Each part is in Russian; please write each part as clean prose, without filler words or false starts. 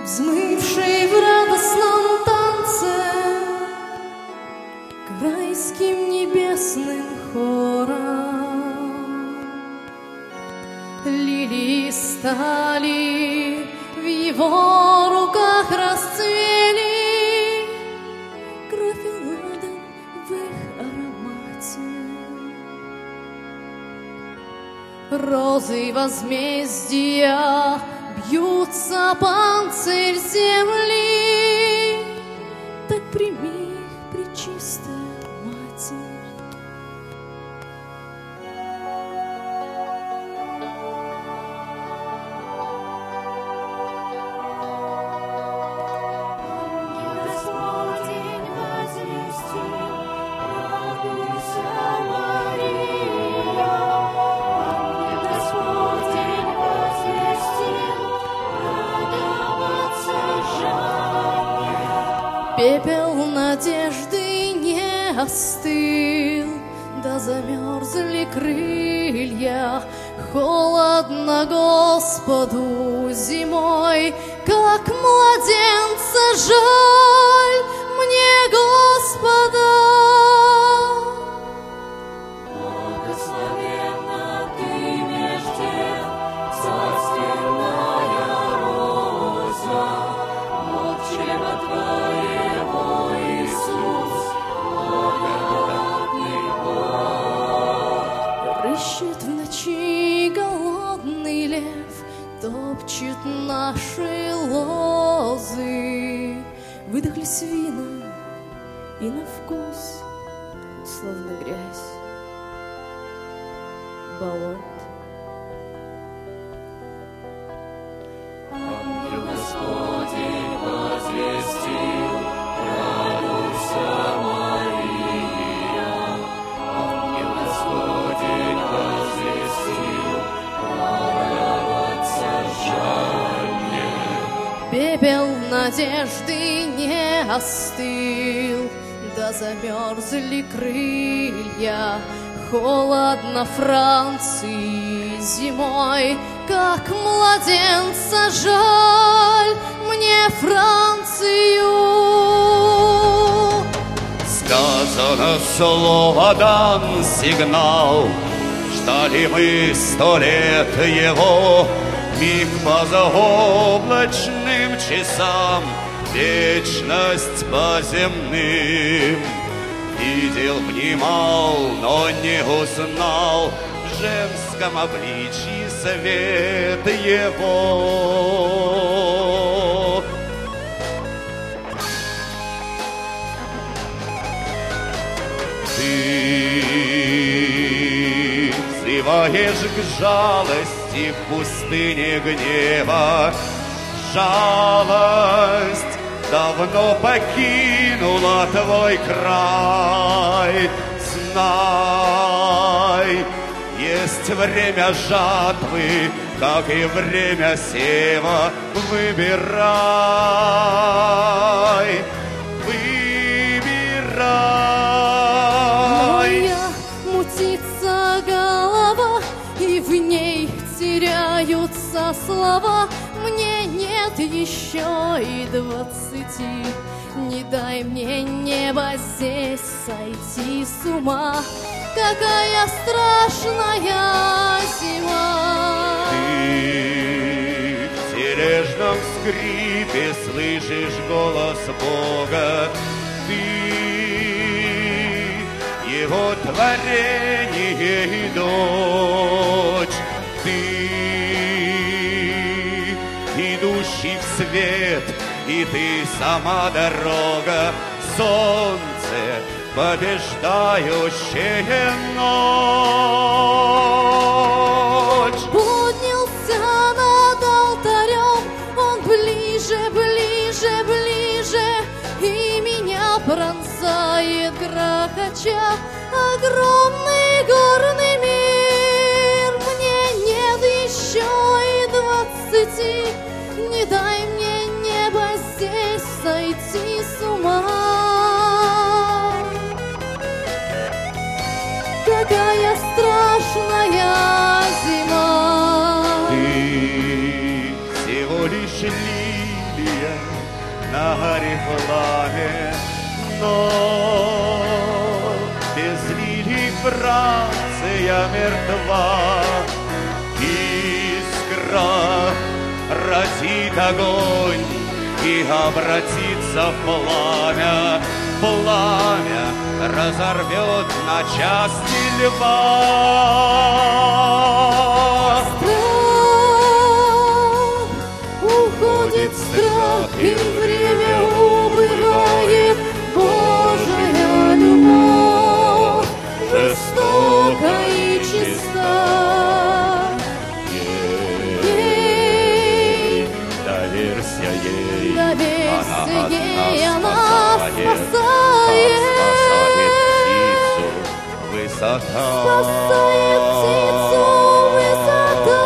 взмывший в радостном танце к райским небесным хорам. Лилии стали, в его руках расцвели, кровь и ладан в их аромате. Розы возмездия бьются панцирь земли, так прими их, пречистая Матерь. Господень возвестил, радуйся, Мария. Господень возвестил, радоваться жаднее. Пепел надежды не остыл, да замерзли крылья. Холодно Господу зимой, как младенца жаль мне Господа. Благословенна ты меж дев, царственная роза, от чрева твоего, Иисус, благодатный плод. Рыщет в ночи голодный лев, топчет наши лозы. Выдохли свина, и на вкус, словно грязь, болот. Ангел Господень возвестил, радуйся, Мария. Ангел Господень возвестил, радоваться жаднее. Пепел надежды не остыл, да замерзли крылья. Холодно Франции зимой, как младенца жаль мне Францию. Сказано слово, дан сигнал, ждали мы 100 лет его, миг по заоблачным часам, вечность по земным. Видел, внимал, но не узнал в женском обличии свет его. Ты взываешь к жалости в пустыне гнева. Жалость давно покинула твой край. Знай, есть время жатвы, как и время сева. Выбирай, выбирай. Моя мутится голова, и в ней теряются слова. Мне нет еще и 20. Не дай мне, небо, здесь сойти с ума. Какая страшная зима. Ты в тележном скрипе слышишь голос Бога. Ты его творение и дочь. Ты идущий в свет, и ты сама дорога, солнце, побеждающее ночь. Поднялся над алтарем, он ближе, ближе, ближе, и меня пронзает грохоча огромный горный мир. Мне нет еще и 20. Не дай мне, небо, здесь сойти с ума. Какая страшная зима. Ты всего лишь лилия Орфия на Орифламе, но без лилий Франция мертва. Искра разит огонь и обратится в пламя, пламя разорвет на части льва. Уходит страх, и время убывает. Божия любовь жестока и чиста. Ей, доверься ей, она спасает птицу высота. Спасает птицу высота.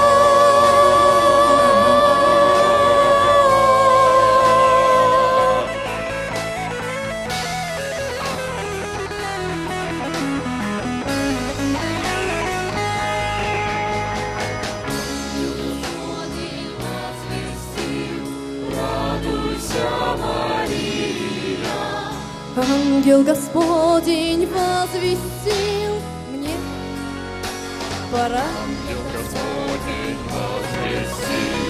Ангел Господень возвестил мне, пора. Ангел Господень возвестил,